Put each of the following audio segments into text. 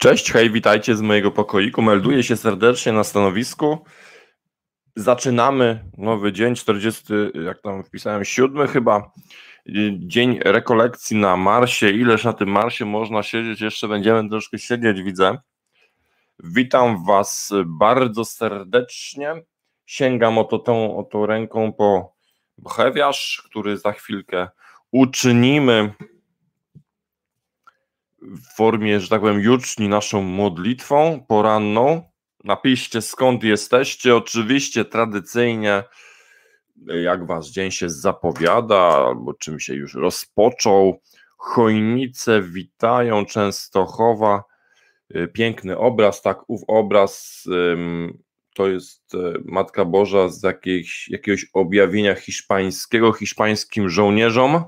Cześć, hej, witajcie z mojego pokoiku. Melduję się serdecznie na stanowisku. Zaczynamy nowy dzień, 40, jak tam wpisałem, 7 chyba. Dzień rekolekcji na Marsie. Ileż na tym Marsie można siedzieć? Jeszcze będziemy troszkę siedzieć, widzę. Witam Was bardzo serdecznie. Sięgam oto ręką po brewiarz, który za chwilkę uczynimy w formie, że tak powiem, juczni naszą modlitwą poranną. Napiszcie, skąd jesteście. Oczywiście tradycyjnie, jak wasz dzień się zapowiada, albo czym się już rozpoczął. Chojnice witają, Częstochowa. Piękny obraz, tak, ów obraz to jest Matka Boża z jakiegoś objawienia hiszpańskiego, hiszpańskim żołnierzom.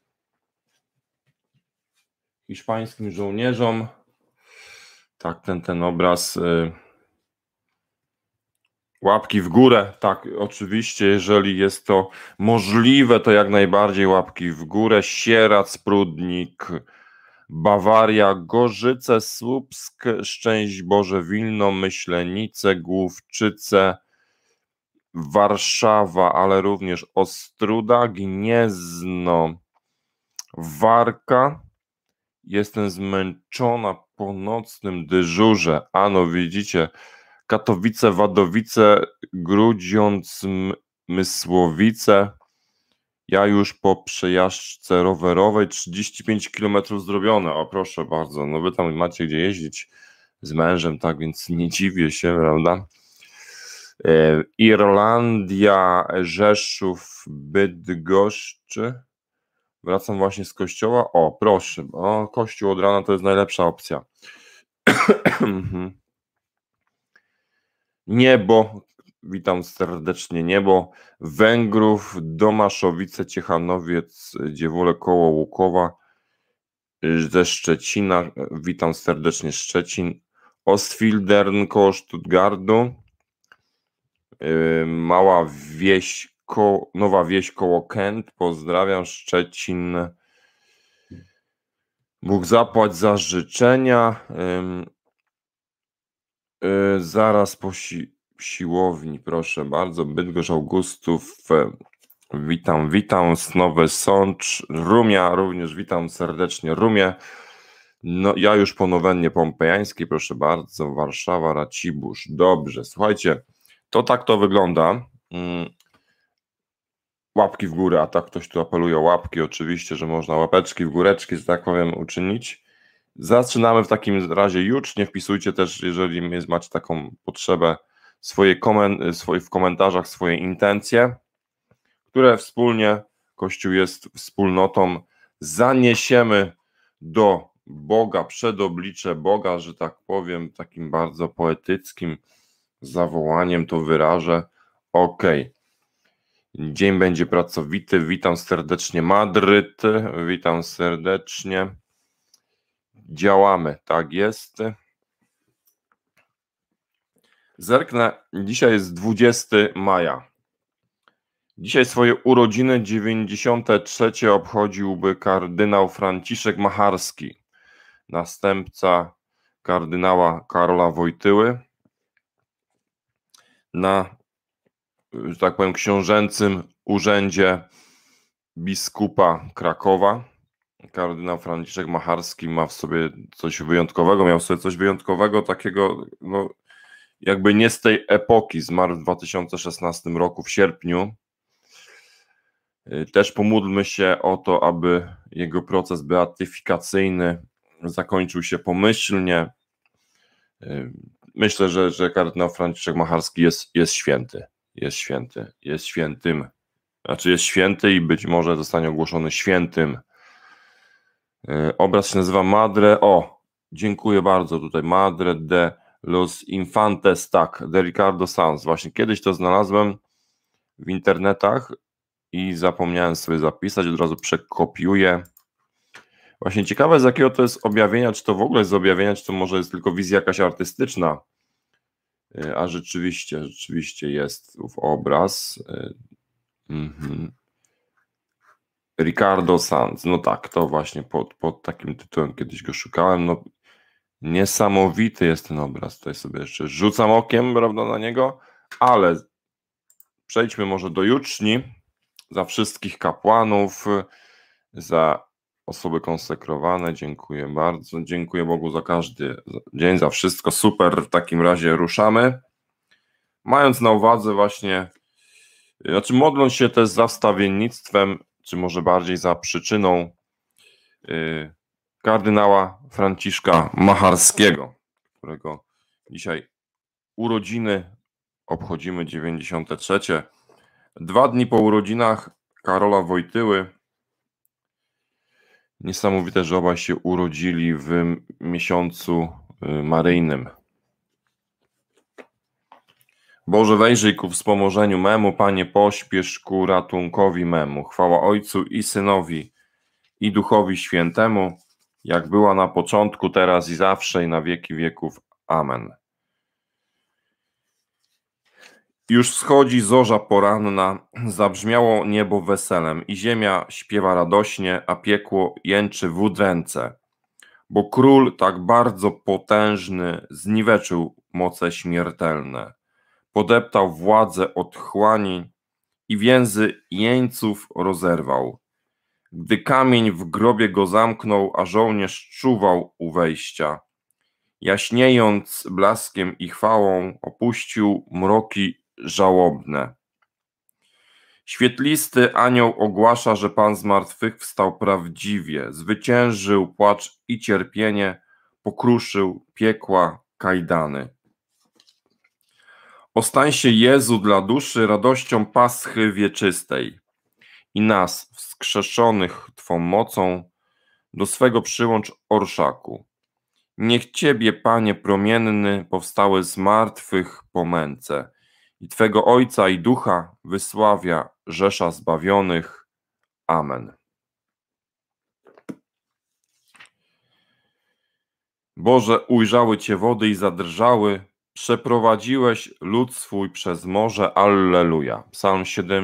Tak, ten obraz. Łapki w górę, tak, oczywiście, jeżeli jest to możliwe, to jak najbardziej łapki w górę. Sieradz, Prudnik, Bawaria, Gorzyce, Słupsk, Szczęść Boże, Wilno, Myślenice, Główczyce, Warszawa, ale również Ostróda, Gniezno, Warka. Jestem zmęczona po nocnym dyżurze. Ano, widzicie, Katowice, Wadowice, Grudziądz, Mysłowice. Ja już po przejażdżce rowerowej 35 km zrobione. O, proszę bardzo, no wy tam macie gdzie jeździć z mężem, tak więc nie dziwię się, prawda? Irlandia, Rzeszów, Bydgoszczy. Wracam właśnie z kościoła. O, proszę, o, kościół od rana to jest najlepsza opcja. Niebo, witam serdecznie, Niebo, Węgrów, Domaszowice, Ciechanowiec, Dziewole, koło Łukowa, ze Szczecina, witam serdecznie Szczecin, Ostfildern koło Stuttgartu, Mała Wieś, Nowa Wieś koło Kent, pozdrawiam Szczecin, Bóg zapłać za życzenia, zaraz po siłowni, proszę bardzo, Bydgoszcz, Augustów, witam, Nowy Sącz, Rumia, również witam serdecznie, Rumie, no ja już po nowennie pompejańskiej, proszę bardzo, Warszawa, Racibórz, dobrze, słuchajcie, to tak to wygląda, łapki w górę, a tak ktoś tu apeluje o łapki, oczywiście, że można łapeczki w góreczki, że tak powiem, uczynić. Zaczynamy w takim razie już, nie wpisujcie też, jeżeli macie taką potrzebę, w komentarzach swoje intencje, które wspólnie, Kościół jest wspólnotą, zaniesiemy do Boga, przed oblicze Boga, że tak powiem, takim bardzo poetyckim zawołaniem to wyrażę. Okej. Dzień będzie pracowity, witam serdecznie Madryt, witam serdecznie. Działamy, tak jest. Zerknę, dzisiaj jest 20 maja. Dzisiaj swoje urodziny 93 obchodziłby kardynał Franciszek Macharski, następca kardynała Karola Wojtyły na, że tak powiem, książęcym urzędzie biskupa Krakowa. Kardynał Franciszek Macharski ma w sobie coś wyjątkowego, miał w sobie coś wyjątkowego, takiego, no, jakby nie z tej epoki, zmarł w 2016 roku, w sierpniu. Też pomódlmy się o to, aby jego proces beatyfikacyjny zakończył się pomyślnie. Myślę, że kardynał Franciszek Macharski jest święty. Jest świętym. Znaczy jest święty i być może zostanie ogłoszony świętym. Obraz się nazywa Madre, dziękuję bardzo tutaj, Madre de los Infantes, tak, de Ricardo Sanz. Właśnie kiedyś to znalazłem w internetach i zapomniałem sobie zapisać, od razu przekopiuję. Właśnie ciekawe, z jakiego to jest objawienia, czy to w ogóle jest z objawienia, czy to może jest tylko wizja jakaś artystyczna, a rzeczywiście jest ów obraz. Ricardo Sanz, no tak, to właśnie pod takim tytułem kiedyś go szukałem, no Niesamowity jest ten obraz. Tutaj sobie jeszcze rzucam okiem, prawda, na niego, ale przejdźmy może do juczni. Za wszystkich kapłanów, za osoby konsekrowane. Dziękuję bardzo. Dziękuję Bogu za każdy dzień, za wszystko. Super. W takim razie ruszamy. Mając na uwadze właśnie, modląc się też za wstawiennictwem, czy może bardziej za przyczyną kardynała Franciszka Macharskiego, którego dzisiaj urodziny obchodzimy 93. 2 dni po urodzinach Karola Wojtyły. Niesamowite, że obaj się urodzili w miesiącu maryjnym. Boże, wejrzyj ku wspomożeniu memu, Panie, pośpiesz ku ratunkowi memu. Chwała Ojcu i Synowi, i Duchowi Świętemu, jak była na początku, teraz i zawsze, i na wieki wieków. Amen. Już wschodzi zorza poranna, zabrzmiało niebo weselem i ziemia śpiewa radośnie, a piekło jęczy w udręce, bo król tak bardzo potężny zniweczył moce śmiertelne, podeptał władzę otchłani i więzy jeńców rozerwał. Gdy kamień w grobie go zamknął, a żołnierz czuwał u wejścia, jaśniejąc blaskiem i chwałą, opuścił mroki żałobne. Świetlisty anioł ogłasza, że Pan zmartwychwstał prawdziwie, zwyciężył płacz i cierpienie, pokruszył piekła kajdany. Ostań się Jezu dla duszy radością Paschy wieczystej i nas, wskrzeszonych Twą mocą, do swego przyłącz orszaku. Niech Ciebie, Panie promienny, powstały z martwych po męce i Twego Ojca i Ducha wysławia rzesza zbawionych. Amen. Boże, ujrzały Cię wody i zadrżały, przeprowadziłeś lud swój przez morze. Alleluja. Psalm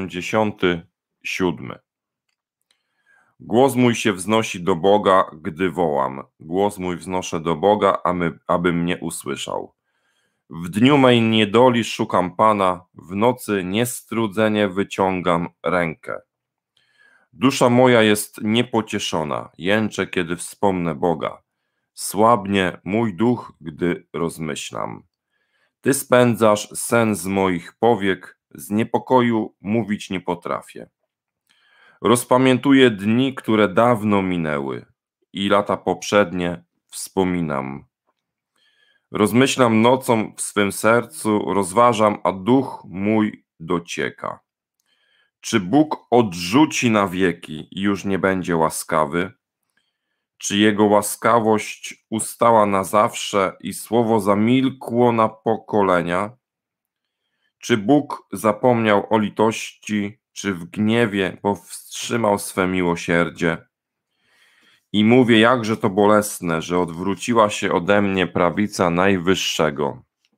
77. Głos mój się wznosi do Boga, gdy wołam. Głos mój wznoszę do Boga, aby mnie usłyszał. W dniu mej niedoli szukam Pana, w nocy niestrudzenie wyciągam rękę. Dusza moja jest niepocieszona, jęczę, kiedy wspomnę Boga. Słabnie mój duch, gdy rozmyślam. Ty spędzasz sen z moich powiek, z niepokoju mówić nie potrafię. Rozpamiętuję dni, które dawno minęły i lata poprzednie wspominam. Rozmyślam nocą w swym sercu, rozważam, a duch mój docieka. Czy Bóg odrzuci na wieki i już nie będzie łaskawy? Czy Jego łaskawość ustała na zawsze i słowo zamilkło na pokolenia? Czy Bóg zapomniał o litości, czy w gniewie powstrzymał swe miłosierdzie? I mówię, jakże to bolesne, że odwróciła się ode mnie prawica Najwyższego.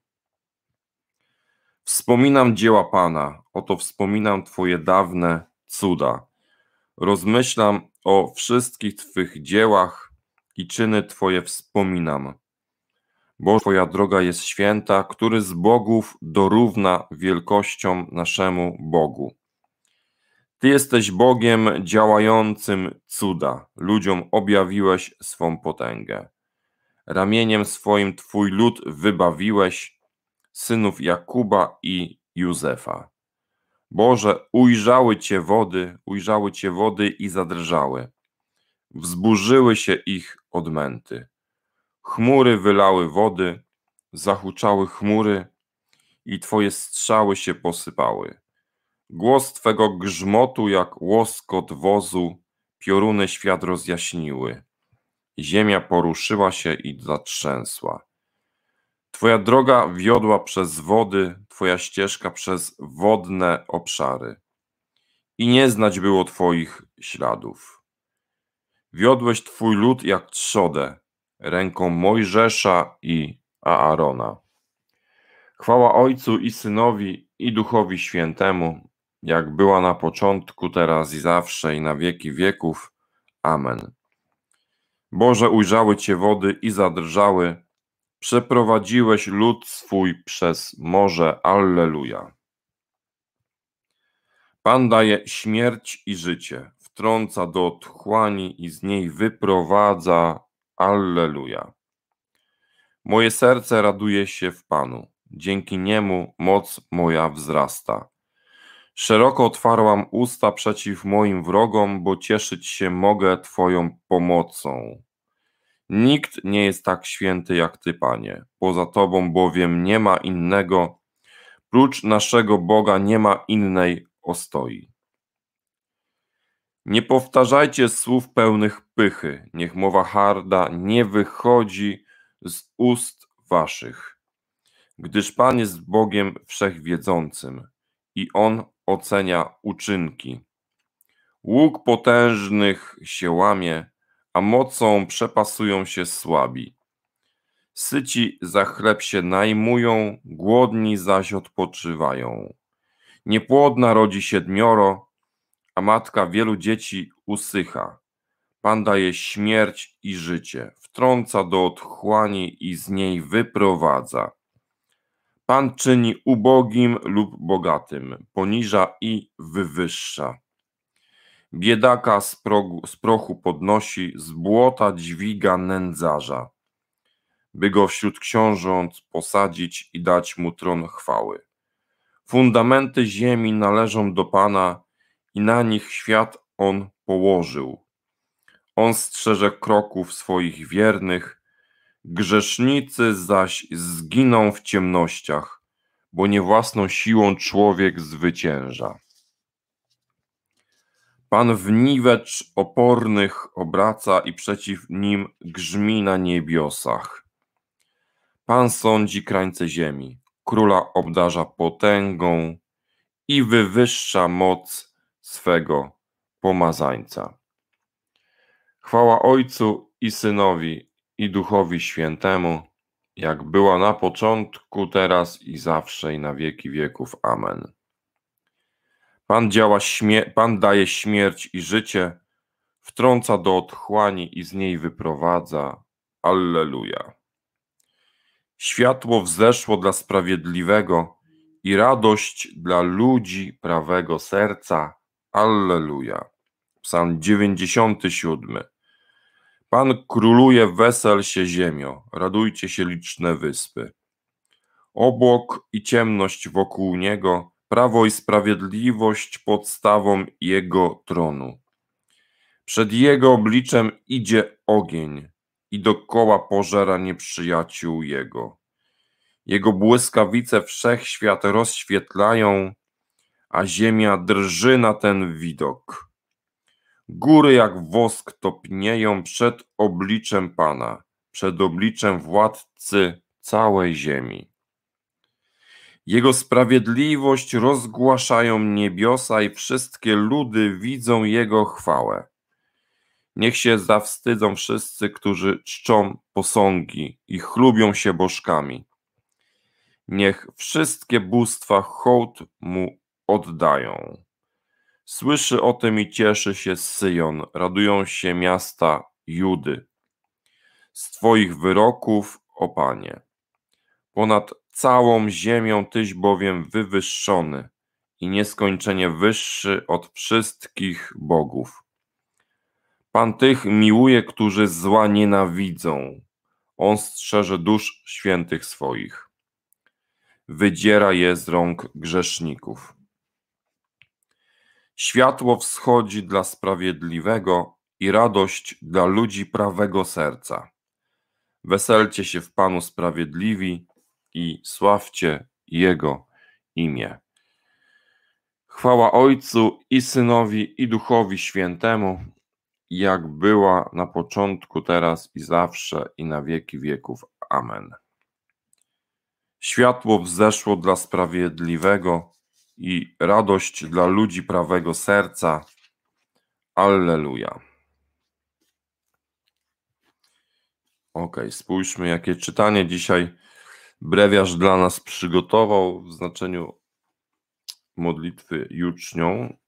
Wspominam dzieła Pana, oto wspominam Twoje dawne cuda. Rozmyślam o wszystkich Twych dziełach i czyny Twoje wspominam. Bo Twoja droga jest święta, który z bogów dorówna wielkością naszemu Bogu. Ty jesteś Bogiem działającym cuda, ludziom objawiłeś swą potęgę. Ramieniem swoim Twój lud wybawiłeś, synów Jakuba i Józefa. Boże, ujrzały Cię wody i zadrżały. Wzburzyły się ich odmęty. Chmury wylały wody, zahuczały chmury i Twoje strzały się posypały. Głos Twego grzmotu jak łoskot wozu, pioruny świat rozjaśniły. Ziemia poruszyła się i zatrzęsła. Twoja droga wiodła przez wody, Twoja ścieżka przez wodne obszary. I nie znać było Twoich śladów. Wiodłeś Twój lud jak trzodę, ręką Mojżesza i Aarona. Chwała Ojcu i Synowi i Duchowi Świętemu, jak była na początku, teraz i zawsze, i na wieki wieków. Amen. Boże, ujrzały Cię wody i zadrżały, Przeprowadziłeś lud swój przez morze. Alleluja. Pan daje śmierć i życie, wtrąca do otchłani i z niej wyprowadza. Alleluja. Moje serce raduje się w Panu, dzięki niemu moc moja wzrasta. Szeroko otwarłam usta przeciw moim wrogom, bo cieszyć się mogę Twoją pomocą. Nikt nie jest tak święty jak Ty, Panie, poza Tobą bowiem nie ma innego, prócz naszego Boga nie ma innej ostoi. Nie powtarzajcie słów pełnych pychy, niech mowa harda nie wychodzi z ust waszych, gdyż Pan jest Bogiem wszechwiedzącym i On ocenia uczynki. Łuk potężnych się łamie, a mocą przepasują się słabi. Syci za chleb się najmują, głodni zaś odpoczywają. Niepłodna rodzi 7, a matka wielu dzieci usycha. Pan daje śmierć i życie, wtrąca do otchłani i z niej wyprowadza. Pan czyni ubogim lub bogatym, poniża i wywyższa. Biedaka z prochu podnosi, z błota dźwiga nędzarza, by go wśród książąt posadzić i dać mu tron chwały. Fundamenty ziemi należą do Pana i na nich świat On położył. On strzeże kroków swoich wiernych, grzesznicy zaś zginą w ciemnościach, bo nie własną siłą człowiek zwycięża. Pan w niwecz opornych obraca i przeciw nim grzmi na niebiosach. Pan sądzi krańce ziemi, króla obdarza potęgą i wywyższa moc swego pomazańca. Chwała Ojcu i Synowi i Duchowi Świętemu, jak była na początku, teraz i zawsze i na wieki wieków. Amen. Pan daje śmierć i życie, wtrąca do otchłani i z niej wyprowadza. Alleluja. Światło wzeszło dla sprawiedliwego i radość dla ludzi prawego serca. Alleluja. Psalm 97. Pan króluje, wesel się ziemio, radujcie się liczne wyspy. Obłok i ciemność wokół niego, prawo i sprawiedliwość podstawą jego tronu. Przed jego obliczem idzie ogień i dokoła pożera nieprzyjaciół jego. Jego błyskawice wszechświat rozświetlają, a ziemia drży na ten widok. Góry jak wosk topnieją przed obliczem Pana, przed obliczem władcy całej ziemi. Jego sprawiedliwość rozgłaszają niebiosa i wszystkie ludy widzą Jego chwałę. Niech się zawstydzą wszyscy, którzy czczą posągi i chlubią się bożkami. Niech wszystkie bóstwa hołd Mu oddają. Słyszy o tym i cieszy się Syjon, radują się miasta Judy. Z Twoich wyroków, o Panie. Ponad całą ziemią Tyś bowiem wywyższony i nieskończenie wyższy od wszystkich bogów. Pan tych miłuje, którzy zła nienawidzą. On strzeże dusz świętych swoich. Wydziera je z rąk grzeszników. Światło wschodzi dla sprawiedliwego i radość dla ludzi prawego serca. Weselcie się w Panu sprawiedliwi i sławcie Jego imię. Chwała Ojcu i Synowi i Duchowi Świętemu, jak była na początku, teraz i zawsze i na wieki wieków. Amen. Światło wzeszło dla sprawiedliwego i radość dla ludzi prawego serca. Alleluja. Spójrzmy, jakie czytanie dzisiaj brewiarz dla nas przygotował w znaczeniu modlitwy jucznią.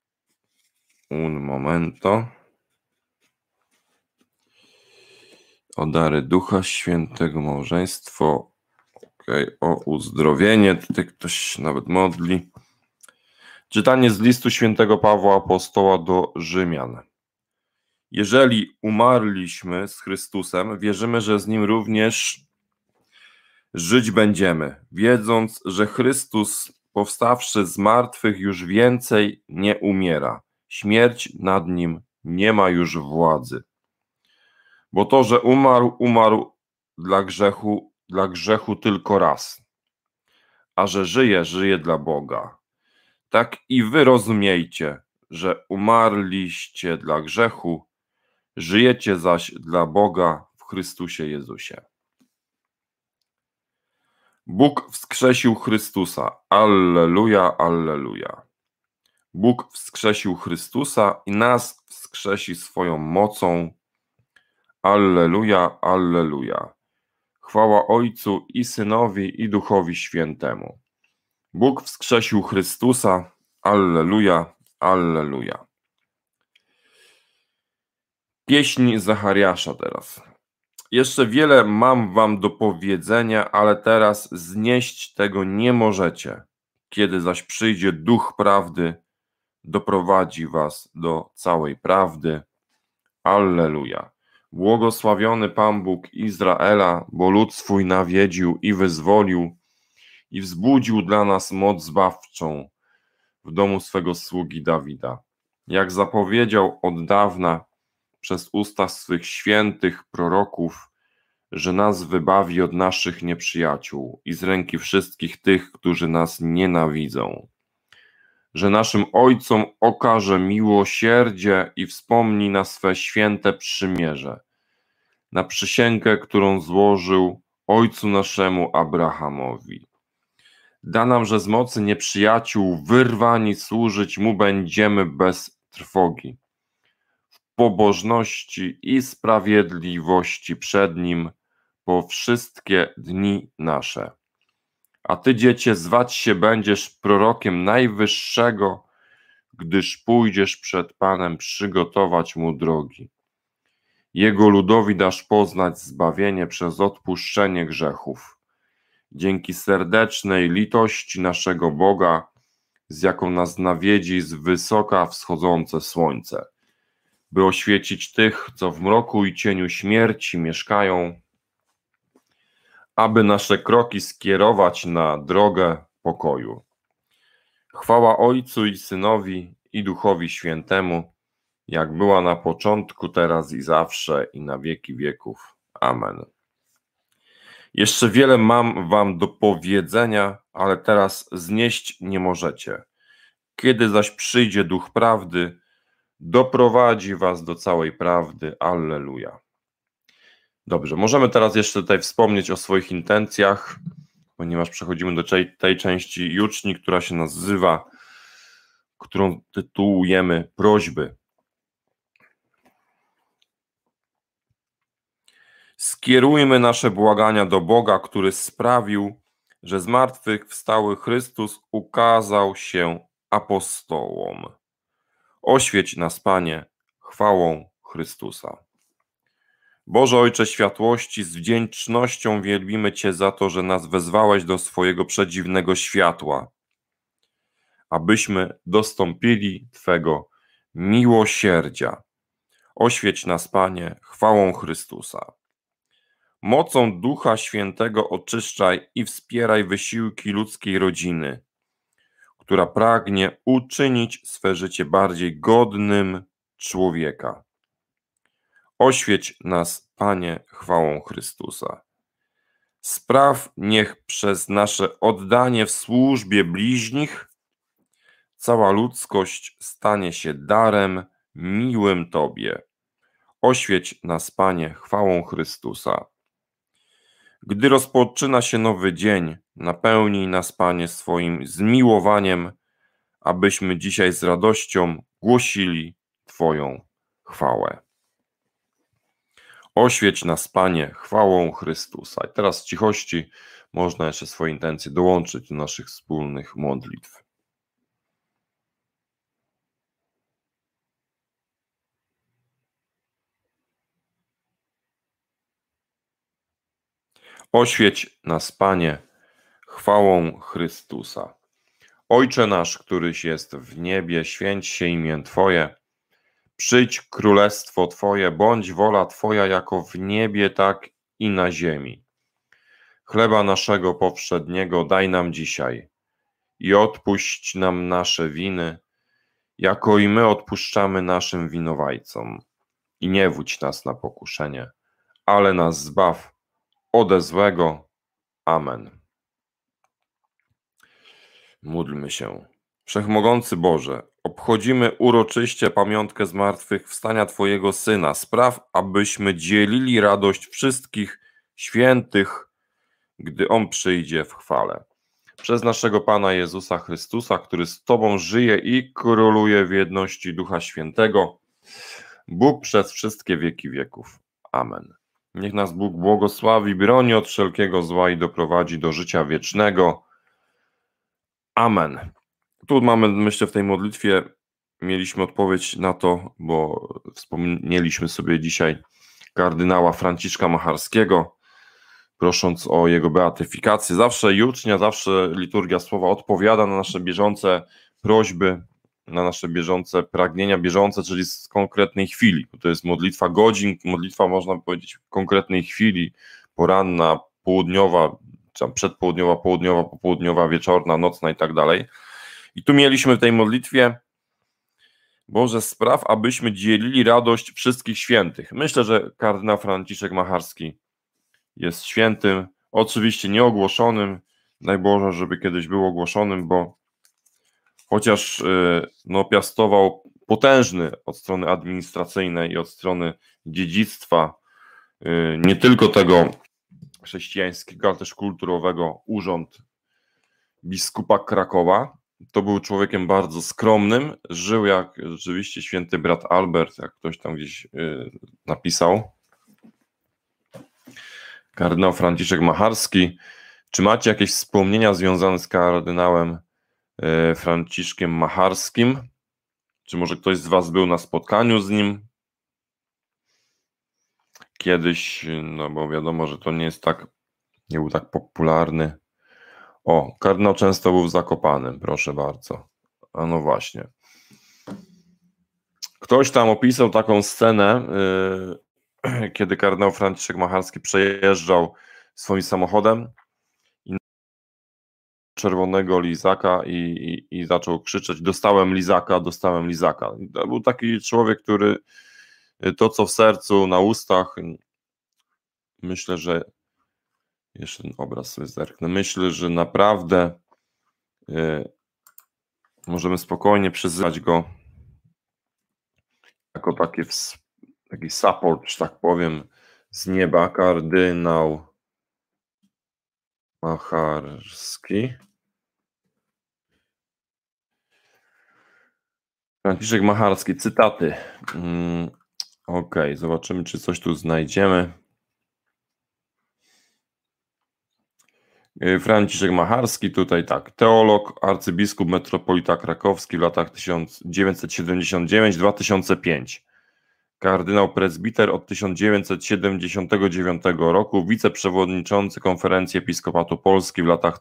Un momento. o dary Ducha Świętego, małżeństwo, o uzdrowienie, tutaj ktoś nawet modli. Czytanie z listu świętego Pawła Apostoła do Rzymian. Jeżeli umarliśmy z Chrystusem, wierzymy, że z Nim również żyć będziemy, wiedząc, że Chrystus, powstawszy z martwych, już więcej nie umiera. Śmierć nad Nim nie ma już władzy. Bo to, że umarł dla grzechu tylko raz, a że żyje dla Boga. Tak i wy rozumiejcie, że umarliście dla grzechu, żyjecie zaś dla Boga w Chrystusie Jezusie. Bóg wskrzesił Chrystusa. Alleluja, alleluja. Bóg wskrzesił Chrystusa i nas wskrzesi swoją mocą. Alleluja, alleluja. Chwała Ojcu i Synowi i Duchowi Świętemu. Bóg wskrzesił Chrystusa. Alleluja, alleluja. Pieśń Zachariasza teraz. Jeszcze wiele mam wam do powiedzenia, ale teraz znieść tego nie możecie. Kiedy zaś przyjdzie Duch Prawdy, doprowadzi was do całej prawdy. Alleluja. Błogosławiony Pan Bóg Izraela, bo lud swój nawiedził i wyzwolił i wzbudził dla nas moc zbawczą w domu swego sługi Dawida. Jak zapowiedział od dawna przez usta swych świętych proroków, że nas wybawi od naszych nieprzyjaciół i z ręki wszystkich tych, którzy nas nienawidzą. Że naszym ojcom okaże miłosierdzie i wspomni na swe święte przymierze, na przysięgę, którą złożył ojcu naszemu Abrahamowi. Da nam, że z mocy nieprzyjaciół wyrwani służyć mu będziemy bez trwogi, w pobożności i sprawiedliwości przed nim po wszystkie dni nasze. A ty, dziecię, zwać się będziesz prorokiem Najwyższego, gdyż pójdziesz przed Panem przygotować mu drogi. Jego ludowi dasz poznać zbawienie przez odpuszczenie grzechów. Dzięki serdecznej litości naszego Boga, z jaką nas nawiedzi z wysoka wschodzące słońce, by oświecić tych, co w mroku i cieniu śmierci mieszkają, aby nasze kroki skierować na drogę pokoju. Chwała Ojcu i Synowi i Duchowi Świętemu, jak była na początku, teraz i zawsze, i na wieki wieków. Amen. Jeszcze wiele mam wam do powiedzenia, ale teraz znieść nie możecie. Kiedy zaś przyjdzie Duch Prawdy, doprowadzi was do całej prawdy. Alleluja. Dobrze, możemy teraz jeszcze tutaj wspomnieć o swoich intencjach, ponieważ przechodzimy do tej części juczni, która się nazywa, którą tytułujemy prośby. Skierujmy nasze błagania do Boga, który sprawił, że zmartwychwstały Chrystus ukazał się apostołom. Oświeć nas, Panie, chwałą Chrystusa. Boże Ojcze światłości, z wdzięcznością wielbimy Cię za to, że nas wezwałeś do swojego przedziwnego światła, abyśmy dostąpili Twego miłosierdzia. Oświeć nas, Panie, chwałą Chrystusa. Mocą Ducha Świętego oczyszczaj i wspieraj wysiłki ludzkiej rodziny, która pragnie uczynić swe życie bardziej godnym człowieka. Oświeć nas, Panie, chwałą Chrystusa. Spraw, niech przez nasze oddanie w służbie bliźnich cała ludzkość stanie się darem miłym Tobie. Oświeć nas, Panie, chwałą Chrystusa. Gdy rozpoczyna się nowy dzień, napełnij nas, Panie, swoim zmiłowaniem, abyśmy dzisiaj z radością głosili Twoją chwałę. Oświeć nas, Panie, chwałą Chrystusa. I teraz w cichości można jeszcze swoje intencje dołączyć do naszych wspólnych modlitw. Oświeć nas, Panie, chwałą Chrystusa. Ojcze nasz, któryś jest w niebie, święć się imię Twoje. Przyjdź królestwo Twoje, bądź wola Twoja jako w niebie, tak i na ziemi. Chleba naszego powszedniego daj nam dzisiaj i odpuść nam nasze winy, jako i my odpuszczamy naszym winowajcom. I nie wódź nas na pokuszenie, ale nas zbaw ode złego. Amen. Módlmy się. Wszechmogący Boże, obchodzimy uroczyście pamiątkę zmartwychwstania Twojego Syna. Spraw, abyśmy dzielili radość wszystkich świętych, gdy On przyjdzie w chwale. Przez naszego Pana Jezusa Chrystusa, który z Tobą żyje i króluje w jedności Ducha Świętego, Bóg przez wszystkie wieki wieków. Amen. Niech nas Bóg błogosławi, broni od wszelkiego zła i doprowadzi do życia wiecznego. Amen. Tu mamy, myślę, w tej modlitwie mieliśmy odpowiedź na to, bo wspomnieliśmy sobie dzisiaj kardynała Franciszka Macharskiego, prosząc o jego beatyfikację. Zawsze jucznia, zawsze liturgia słowa odpowiada na nasze bieżące prośby, na nasze bieżące pragnienia, bieżące, czyli z konkretnej chwili. To jest modlitwa godzin, modlitwa, można powiedzieć, w konkretnej chwili, poranna, południowa, czy przedpołudniowa, południowa, popołudniowa, wieczorna, nocna i tak dalej. I tu mieliśmy w tej modlitwie: Boże, spraw, abyśmy dzielili radość wszystkich świętych. Myślę, że kardynał Franciszek Macharski jest świętym, oczywiście nieogłoszonym. Daj Boże, żeby kiedyś był ogłoszonym, bo chociaż piastował potężny od strony administracyjnej i od strony dziedzictwa, nie tylko tego chrześcijańskiego, ale też kulturowego, urząd biskupa Krakowa, to był człowiekiem bardzo skromnym, żył jak rzeczywiście święty brat Albert, jak ktoś tam gdzieś napisał. Kardynał Franciszek Macharski. Czy macie jakieś wspomnienia związane z kardynałem Franciszkiem Macharskim? Czy może ktoś z was był na spotkaniu z nim kiedyś? No bo wiadomo, że to nie był tak popularny. O, kardynał często był w Zakopanem, proszę bardzo. A no właśnie. Ktoś tam opisał taką scenę, kiedy kardynał Franciszek Macharski przejeżdżał swoim samochodem i czerwonego lizaka i zaczął krzyczeć: dostałem lizaka, dostałem lizaka. I to był taki człowiek, który to, co w sercu, na ustach, myślę, że jeszcze ten obraz sobie zerknę, myślę, że naprawdę możemy spokojnie przyzywać go jako taki support, że tak powiem, z nieba. Kardynał Macharski. Franciszek Macharski, cytaty. Okej, zobaczymy, czy coś tu znajdziemy. Franciszek Macharski, tutaj tak, teolog, arcybiskup, metropolita krakowski w latach 1979-2005. Kardynał prezbiter od 1979 roku, wiceprzewodniczący Konferencji Episkopatu Polski w latach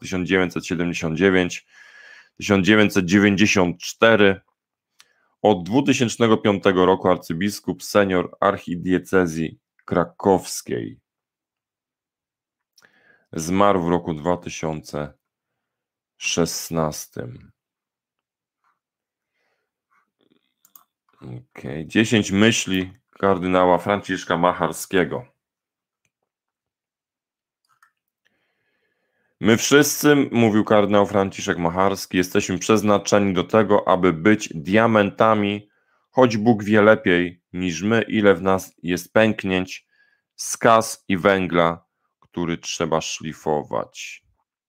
1979-1994. Od 2005 roku arcybiskup senior archidiecezji krakowskiej. Zmarł w roku 2016. 10 myśli kardynała Franciszka Macharskiego. My wszyscy, mówił kardynał Franciszek Macharski, jesteśmy przeznaczeni do tego, aby być diamentami, choć Bóg wie lepiej niż my, ile w nas jest pęknięć, skaz i węgla, który trzeba szlifować.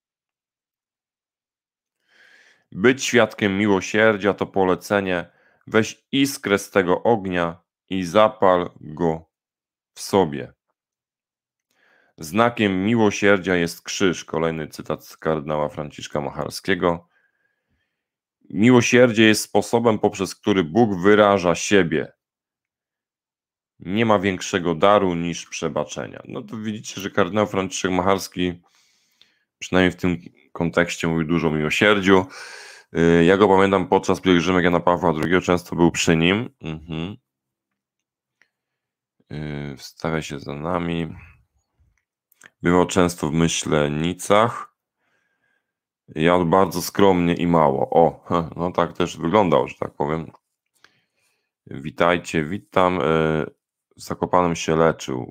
Być świadkiem miłosierdzia to polecenie: weź iskrę z tego ognia i zapal go w sobie. Znakiem miłosierdzia jest krzyż. Kolejny cytat z kardynała Franciszka Macharskiego. Miłosierdzie jest sposobem, poprzez który Bóg wyraża siebie. nie ma większego daru niż przebaczenia. No to widzicie, że kardynał Franciszek Macharski przynajmniej w tym kontekście mówi dużo o miłosierdziu. Ja go pamiętam podczas pielgrzymek Jana Pawła II, często był przy nim. Wstawia się za nami. Bywał często w Myślenicach. Jadł bardzo skromnie i mało. No tak też wyglądał, że tak powiem. Witajcie, witam. W Zakopanem się leczył.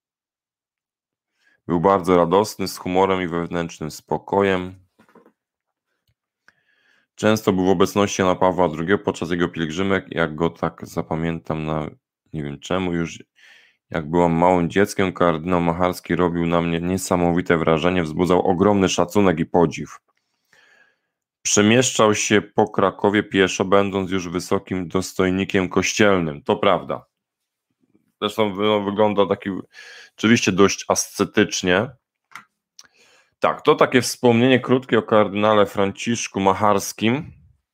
Był bardzo radosny, z humorem i wewnętrznym spokojem. Często był w obecności Jana Pawła II podczas jego pielgrzymek. Jak go tak zapamiętam, nie wiem czemu, już jak byłam małym dzieckiem, kardynał Macharski robił na mnie niesamowite wrażenie, wzbudzał ogromny szacunek i podziw. Przemieszczał się po Krakowie pieszo, będąc już wysokim dostojnikiem kościelnym. To prawda. Zresztą wygląda taki oczywiście dość ascetycznie. Tak, to takie wspomnienie krótkie o kardynale Franciszku Macharskim.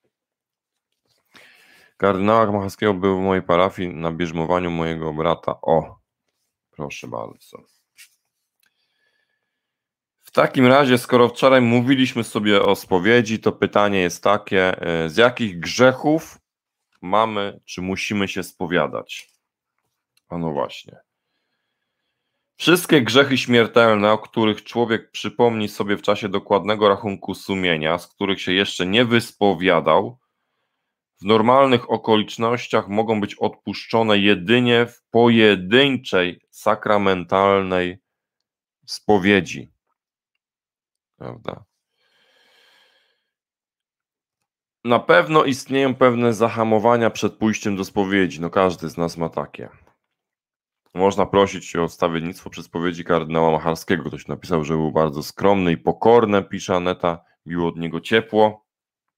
Kardynała Macharskiego był w mojej parafii na bierzmowaniu mojego brata. Proszę bardzo. W takim razie, skoro wczoraj mówiliśmy sobie o spowiedzi, to pytanie jest takie, z jakich grzechów mamy, czy musimy się spowiadać? No właśnie. Wszystkie grzechy śmiertelne, o których człowiek przypomni sobie w czasie dokładnego rachunku sumienia, z których się jeszcze nie wyspowiadał, w normalnych okolicznościach mogą być odpuszczone jedynie w pojedynczej, sakramentalnej spowiedzi. Prawda? Na pewno istnieją pewne zahamowania przed pójściem do spowiedzi. No każdy z nas ma takie. Można prosić o wstawiennictwo przy spowiedzi kardynała Macharskiego. Ktoś napisał, że był bardzo skromny i pokorny, pisze Aneta, biło od niego ciepło.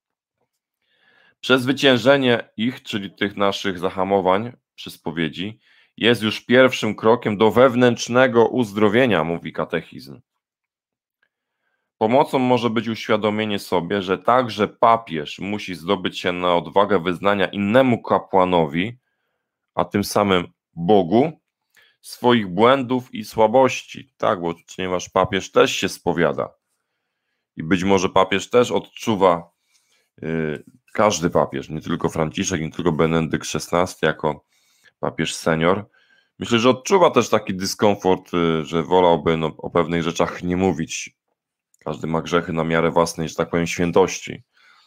Przezwyciężenie ich, czyli tych naszych zahamowań przy spowiedzi, jest już pierwszym krokiem do wewnętrznego uzdrowienia, mówi katechizm. Pomocą może być uświadomienie sobie, że także papież musi zdobyć się na odwagę wyznania innemu kapłanowi, a tym samym Bogu, swoich błędów i słabości. Tak, bo ponieważ papież też się spowiada i być może papież też odczuwa, każdy papież, nie tylko Franciszek, nie tylko Benedykt XVI jako papież senior, myślę, że odczuwa też taki dyskomfort, że wolałby o pewnych rzeczach nie mówić. Każdy ma grzechy na miarę własnej, że tak powiem, świętości.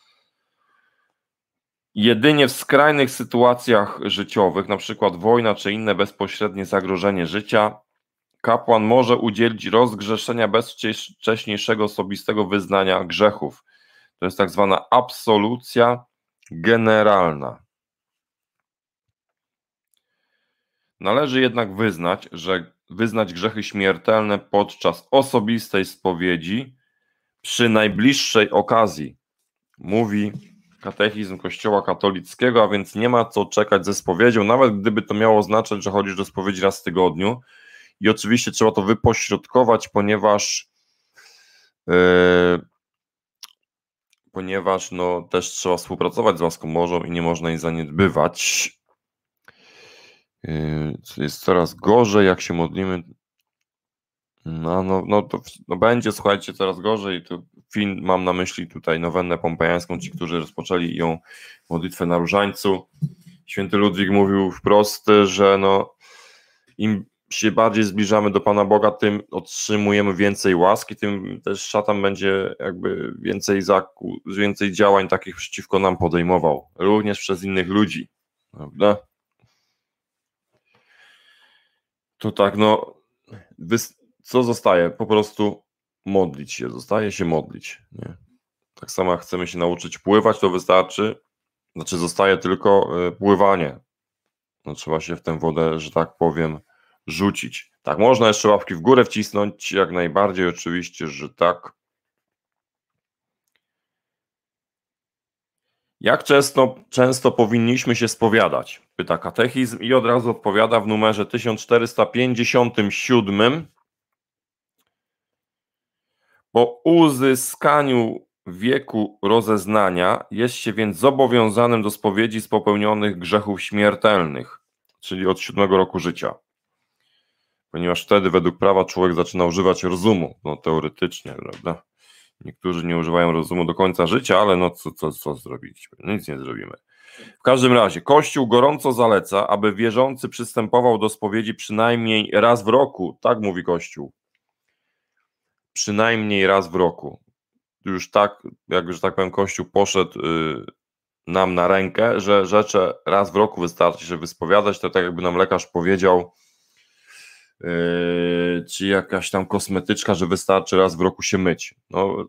Jedynie w skrajnych sytuacjach życiowych, na przykład wojna czy inne bezpośrednie zagrożenie życia, kapłan może udzielić rozgrzeszenia bez wcześniejszego osobistego wyznania grzechów. To jest tak zwana absolucja generalna. Należy jednak wyznać grzechy śmiertelne podczas osobistej spowiedzi przy najbliższej okazji, mówi katechizm Kościoła katolickiego, a więc nie ma co czekać ze spowiedzią, nawet gdyby to miało oznaczać, że chodzisz do spowiedzi raz w tygodniu. I oczywiście trzeba to wypośrodkować, ponieważ też trzeba współpracować z łaską Bożą i nie można jej zaniedbywać. Jest coraz gorzej, jak się modlimy. To będzie, słuchajcie, coraz gorzej. Mam na myśli tutaj nowennę pompejańską, ci, którzy rozpoczęli ją modlitwę na Różańcu. Święty Ludwik mówił wprost, że im się bardziej zbliżamy do Pana Boga, tym otrzymujemy więcej łaski, tym też szatan będzie jakby więcej działań takich przeciwko nam podejmował, również przez innych ludzi, prawda? To tak, co zostaje? Po prostu modlić się, zostaje się modlić, nie? Tak samo jak chcemy się nauczyć pływać, to wystarczy, zostaje tylko pływanie. Trzeba się w tę wodę, że tak powiem, rzucić. Tak, można jeszcze łapki w górę wcisnąć, jak najbardziej, oczywiście, że tak. Jak często powinniśmy się spowiadać? Pyta katechizm i od razu odpowiada w numerze 1457. Po uzyskaniu wieku rozeznania jest się więc zobowiązanym do spowiedzi z popełnionych grzechów śmiertelnych. czyli od 7 roku życia. Ponieważ wtedy według prawa człowiek zaczyna używać rozumu, no teoretycznie, prawda? Niektórzy nie używają rozumu do końca życia, ale no co zrobić? Nic nie zrobimy. W każdym razie, Kościół gorąco zaleca, aby wierzący przystępował do spowiedzi przynajmniej raz w roku. Tak mówi Kościół. Przynajmniej raz w roku. Już tak, jak że tak powiem, Kościół poszedł nam na rękę, że rzeczy raz w roku wystarczy się wyspowiadać, to tak jakby nam lekarz powiedział, czy jakaś tam kosmetyczka, że wystarczy raz w roku się myć. No,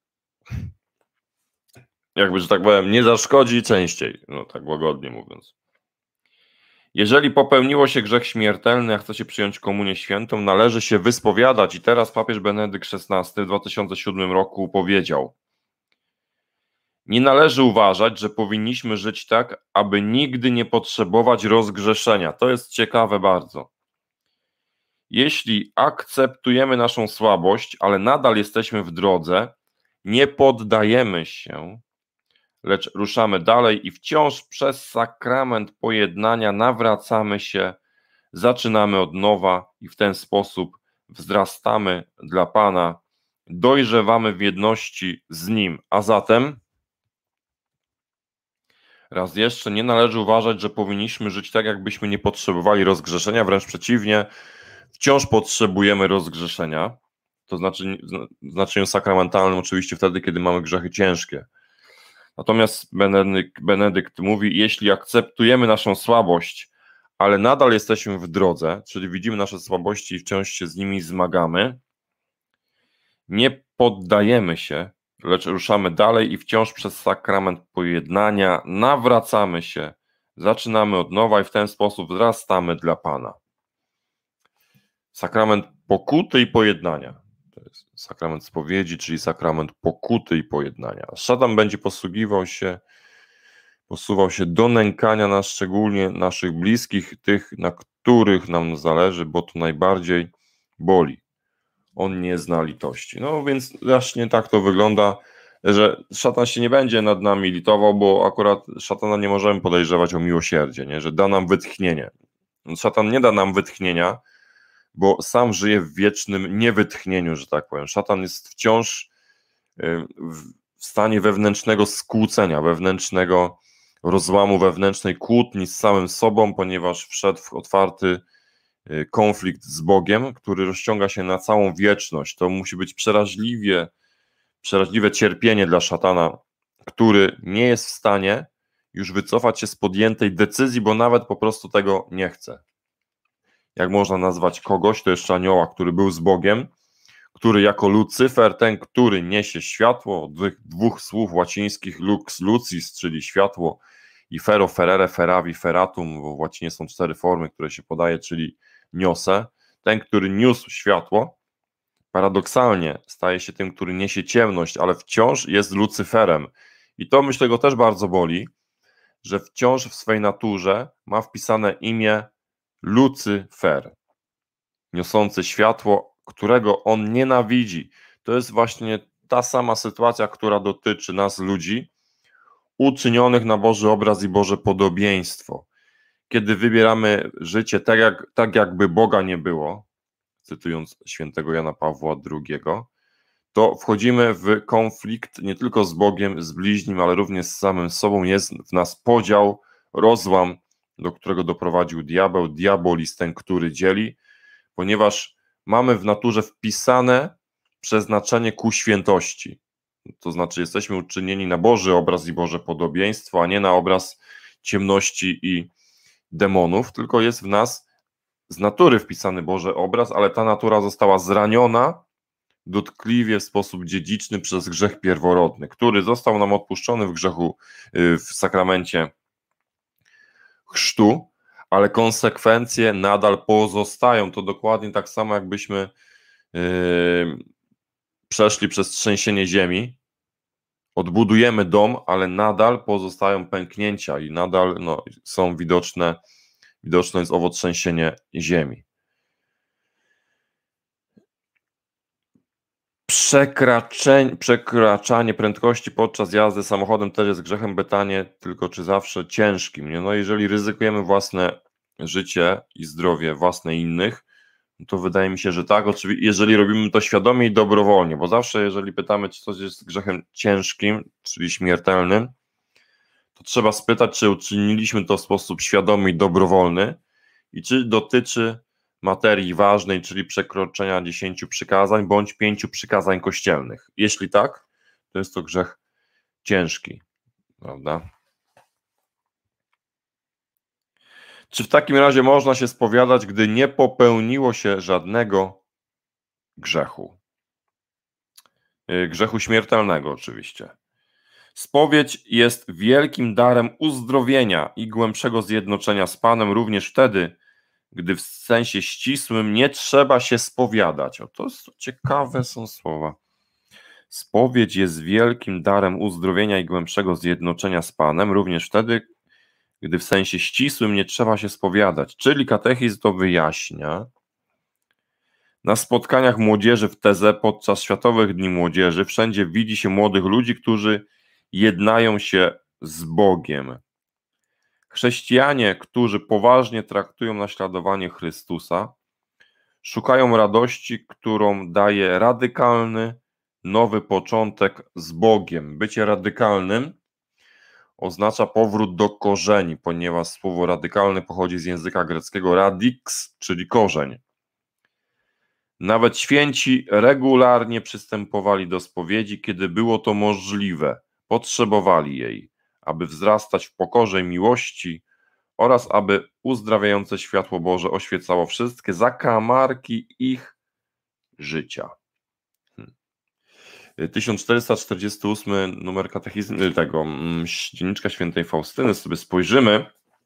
jakby, że tak powiem, nie zaszkodzi częściej, no tak łagodnie mówiąc. Jeżeli popełniło się grzech śmiertelny, a chce się przyjąć komunię świętą, należy się wyspowiadać i teraz papież Benedykt XVI w 2007 roku powiedział: nie należy uważać, że powinniśmy żyć tak, aby nigdy nie potrzebować rozgrzeszenia. To jest ciekawe bardzo. Jeśli akceptujemy naszą słabość, ale nadal jesteśmy w drodze, nie poddajemy się, lecz ruszamy dalej i wciąż przez sakrament pojednania nawracamy się, zaczynamy od nowa i w ten sposób wzrastamy dla Pana, dojrzewamy w jedności z Nim. A zatem, raz jeszcze, nie należy uważać, że powinniśmy żyć tak, jakbyśmy nie potrzebowali rozgrzeszenia, wręcz przeciwnie, wciąż potrzebujemy rozgrzeszenia, to znaczy w znaczeniu sakramentalnym oczywiście wtedy, kiedy mamy grzechy ciężkie. Natomiast Benedykt mówi, jeśli akceptujemy naszą słabość, ale nadal jesteśmy w drodze, czyli widzimy nasze słabości i wciąż się z nimi zmagamy, nie poddajemy się, lecz ruszamy dalej i wciąż przez sakrament pojednania nawracamy się, zaczynamy od nowa i w ten sposób wzrastamy dla Pana. Sakrament pokuty i pojednania. To jest sakrament spowiedzi, czyli sakrament pokuty i pojednania. Szatan będzie posuwał się do nękania nas, szczególnie naszych bliskich, tych, na których nam zależy, bo to najbardziej boli. On nie zna litości. No więc właśnie tak to wygląda, że szatan się nie będzie nad nami litował, bo akurat szatana nie możemy podejrzewać o miłosierdzie, nie? Że da nam wytchnienie. Szatan nie da nam wytchnienia, bo sam żyje w wiecznym niewytchnieniu, że tak powiem. Szatan jest wciąż w stanie wewnętrznego skłócenia, wewnętrznego rozłamu, wewnętrznej kłótni z samym sobą, ponieważ wszedł w otwarty konflikt z Bogiem, który rozciąga się na całą wieczność. To musi być przeraźliwe cierpienie dla szatana, który nie jest w stanie już wycofać się z podjętej decyzji, bo nawet po prostu tego nie chce. Jak można nazwać kogoś, to jeszcze anioła, który był z Bogiem, który jako Lucyfer, ten, który niesie światło, od dwóch słów łacińskich lux lucis, czyli światło, i fero, ferere, feravi, feratum, bo w łacinie są 4 formy, które się podaje, czyli niosę. Ten, który niósł światło, paradoksalnie staje się tym, który niesie ciemność, ale wciąż jest Lucyferem. I to, myślę, go też bardzo boli, że wciąż w swej naturze ma wpisane imię Lucyfer, niosący światło, którego on nienawidzi. To jest właśnie ta sama sytuacja, która dotyczy nas, ludzi, uczynionych na Boży obraz i Boże podobieństwo. Kiedy wybieramy życie tak jakby Boga nie było, cytując świętego Jana Pawła II, to wchodzimy w konflikt nie tylko z Bogiem, z bliźnim, ale również z samym sobą. Jest w nas podział, rozłam, do którego doprowadził diabeł. Diabolizm, ten, który dzieli, ponieważ mamy w naturze wpisane przeznaczenie ku świętości. To znaczy jesteśmy uczynieni na Boży obraz i Boże podobieństwo, a nie na obraz ciemności i demonów, tylko jest w nas z natury wpisany Boży obraz, ale ta natura została zraniona dotkliwie w sposób dziedziczny przez grzech pierworodny, który został nam odpuszczony w grzechu, w sakramencie chrztu, ale konsekwencje nadal pozostają. To dokładnie tak samo, jakbyśmy przeszli przez trzęsienie ziemi, odbudujemy dom, ale nadal pozostają pęknięcia i nadal są widoczne jest owo trzęsienie ziemi. Przekraczanie prędkości podczas jazdy samochodem też jest grzechem, pytanie tylko czy zawsze ciężkim. Nie? No jeżeli ryzykujemy własne życie i zdrowie własne i innych, to wydaje mi się, że tak, oczywiście, jeżeli robimy to świadomie i dobrowolnie, bo zawsze jeżeli pytamy, czy coś jest grzechem ciężkim, czyli śmiertelnym, to trzeba spytać, czy uczyniliśmy to w sposób świadomy i dobrowolny i czy dotyczy materii ważnej, czyli przekroczenia 10 przykazań bądź 5 przykazań kościelnych. Jeśli tak, to jest to grzech ciężki, prawda? Czy w takim razie można się spowiadać, gdy nie popełniło się żadnego grzechu? Grzechu śmiertelnego oczywiście. Spowiedź jest wielkim darem uzdrowienia i głębszego zjednoczenia z Panem również wtedy, gdy w sensie ścisłym nie trzeba się spowiadać. O, to jest ciekawe są słowa. Spowiedź jest wielkim darem uzdrowienia i głębszego zjednoczenia z Panem również wtedy, gdy w sensie ścisłym nie trzeba się spowiadać. Czyli katechizm to wyjaśnia. Na spotkaniach młodzieży w Teze podczas Światowych Dni Młodzieży wszędzie widzi się młodych ludzi, którzy jednają się z Bogiem. Chrześcijanie, którzy poważnie traktują naśladowanie Chrystusa, szukają radości, którą daje radykalny, nowy początek z Bogiem. Bycie radykalnym oznacza powrót do korzeni, ponieważ słowo radykalny pochodzi z języka greckiego radix, czyli korzeń. Nawet święci regularnie przystępowali do spowiedzi, kiedy było to możliwe, potrzebowali jej, aby wzrastać w pokorze i miłości oraz aby uzdrawiające światło Boże oświecało wszystkie zakamarki ich życia. 1448 numer katechizmu tego Dzienniczka Świętej Faustyny, sobie spojrzymy.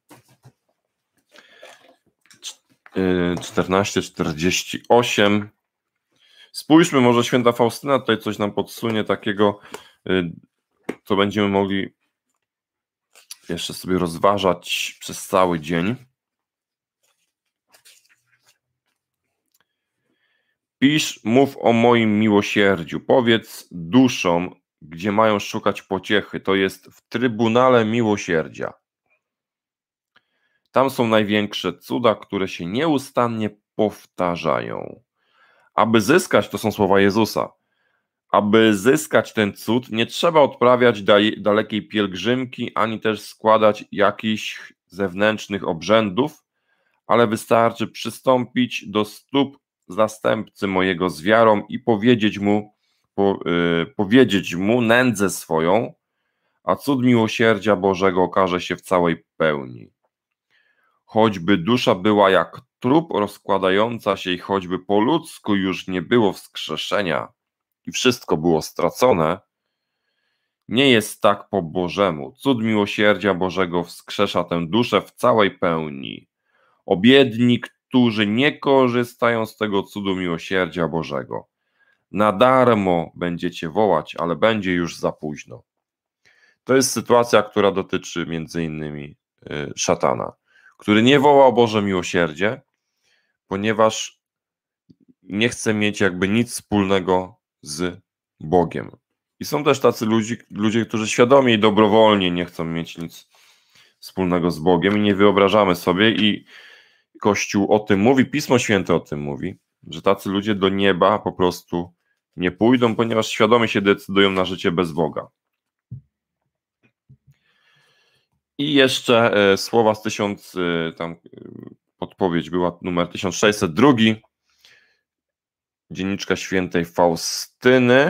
1448. Spójrzmy, może święta Faustyna tutaj coś nam podsunie takiego, co będziemy mogli jeszcze sobie rozważać przez cały dzień. Pisz, mów o moim miłosierdziu, powiedz duszom, gdzie mają szukać pociechy, to jest w Trybunale Miłosierdzia. Tam są największe cuda, które się nieustannie powtarzają. Aby zyskać, to są słowa Jezusa, aby zyskać ten cud, nie trzeba odprawiać dalekiej pielgrzymki, ani też składać jakichś zewnętrznych obrzędów, ale wystarczy przystąpić do stóp zastępcy mojego z wiarą i powiedzieć mu nędzę swoją, a cud miłosierdzia Bożego okaże się w całej pełni. Choćby dusza była jak trup rozkładająca się i choćby po ludzku już nie było wskrzeszenia i wszystko było stracone, nie jest tak po Bożemu. Cud miłosierdzia Bożego wskrzesza tę duszę w całej pełni. O biedni, którzy nie korzystają z tego cudu miłosierdzia Bożego. Na darmo będziecie wołać, ale będzie już za późno. To jest sytuacja, która dotyczy między innymi szatana, który nie woła o Boże miłosierdzie, ponieważ nie chce mieć jakby nic wspólnego z Bogiem. I są też tacy ludzie, którzy świadomie i dobrowolnie nie chcą mieć nic wspólnego z Bogiem i nie wyobrażamy sobie, i Kościół o tym mówi, Pismo Święte o tym mówi, że tacy ludzie do nieba po prostu nie pójdą, ponieważ świadomie się decydują na życie bez Boga. I jeszcze słowa z podpowiedź była numer 1602, Dzienniczka Świętej Faustyny.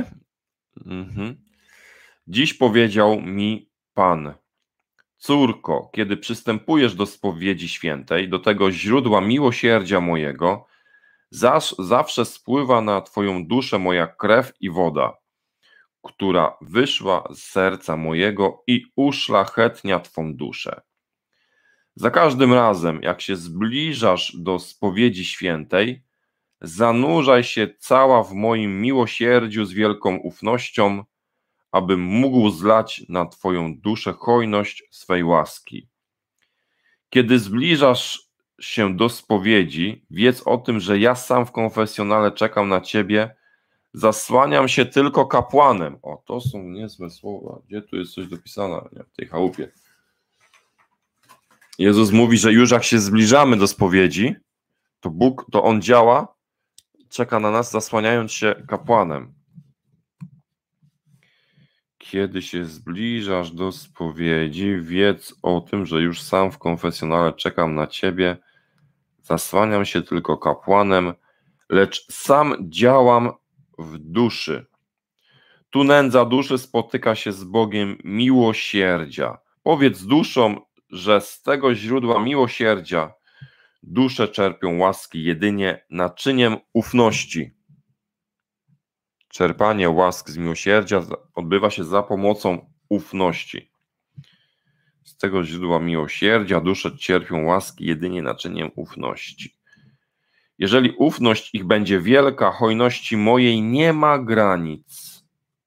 Dziś powiedział mi Pan: córko, kiedy przystępujesz do spowiedzi świętej, do tego źródła miłosierdzia mojego, zawsze spływa na twoją duszę moja krew i woda, która wyszła z serca mojego i uszlachetnia twą duszę. Za każdym razem, jak się zbliżasz do spowiedzi świętej, zanurzaj się cała w moim miłosierdziu z wielką ufnością, abym mógł zlać na twoją duszę hojność swej łaski. Kiedy zbliżasz się do spowiedzi, wiedz o tym, że ja sam w konfesjonale czekam na ciebie, zasłaniam się tylko kapłanem. O, to są niezłe słowa. Gdzie tu jest coś dopisane? Nie, w tej chałupie. Jezus mówi, że już jak się zbliżamy do spowiedzi, to Bóg, to On działa, czeka na nas, zasłaniając się kapłanem. Kiedy się zbliżasz do spowiedzi, wiedz o tym, że już sam w konfesjonale czekam na ciebie, zasłaniam się tylko kapłanem, lecz sam działam w duszy. Tu nędza duszy spotyka się z Bogiem miłosierdzia. Powiedz duszom, że z tego źródła miłosierdzia dusze czerpią łaski jedynie naczyniem ufności. Czerpanie łask z miłosierdzia odbywa się za pomocą ufności. Z tego źródła miłosierdzia dusze cierpią łaski jedynie naczyniem ufności. Jeżeli ufność ich będzie wielka, hojności mojej nie ma granic.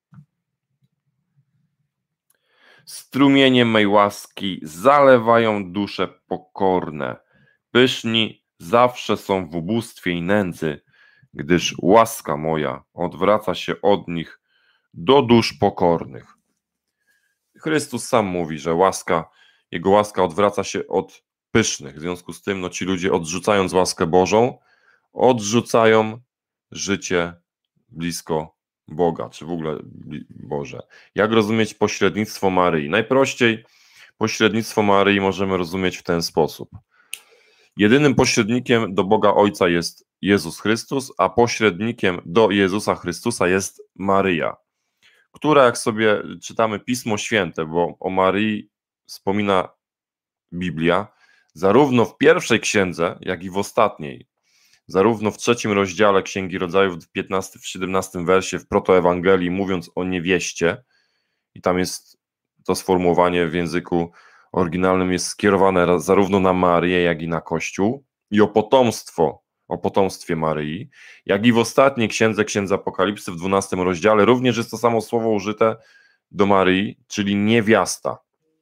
Strumieniem mej łaski zalewają dusze pokorne. Pyszni zawsze są w ubóstwie i nędzy, gdyż łaska moja odwraca się od nich do dusz pokornych. Chrystus sam mówi, że Jego łaska odwraca się od pysznych. W związku z tym ci ludzie, odrzucając łaskę Bożą, odrzucają życie blisko Boga, czy w ogóle Boże. Jak rozumieć pośrednictwo Maryi? Najprościej pośrednictwo Maryi możemy rozumieć w ten sposób. Jedynym pośrednikiem do Boga Ojca jest Jezus Chrystus, a pośrednikiem do Jezusa Chrystusa jest Maryja, która, jak sobie czytamy Pismo Święte, bo o Maryi wspomina Biblia, zarówno w pierwszej księdze, jak i w ostatniej, zarówno w 3 rozdziale Księgi Rodzajów, w 15, w 17 wersie, w protoewangelii, mówiąc o niewieście, i tam jest to sformułowanie w języku oryginalnym jest skierowane zarówno na Marię, jak i na Kościół, i o potomstwie Maryi, jak i w ostatniej księdze, Księdze Apokalipsy, w 12 rozdziale, również jest to samo słowo użyte do Maryi, czyli niewiasta.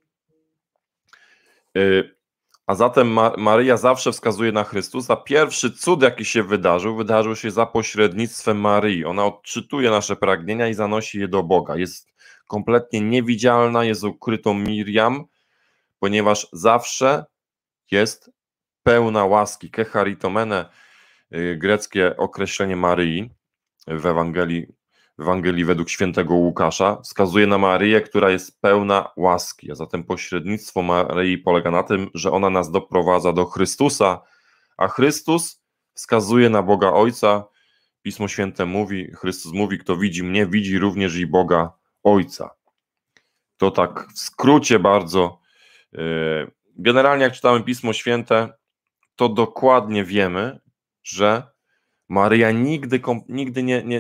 A zatem Maryja zawsze wskazuje na Chrystusa. Pierwszy cud, jaki się wydarzył się za pośrednictwem Maryi. Ona odczytuje nasze pragnienia i zanosi je do Boga. Jest kompletnie niewidzialna, jest ukrytą Miriam, ponieważ zawsze jest pełna łaski. Kecharitomene, greckie określenie Maryi w Ewangelii według świętego Łukasza, wskazuje na Maryję, która jest pełna łaski, a zatem pośrednictwo Maryi polega na tym, że ona nas doprowadza do Chrystusa, a Chrystus wskazuje na Boga Ojca. Pismo Święte mówi, Chrystus mówi, kto widzi mnie, widzi również i Boga Ojca. To tak w skrócie bardzo. Generalnie jak czytamy Pismo Święte, to dokładnie wiemy, że Maryja nigdy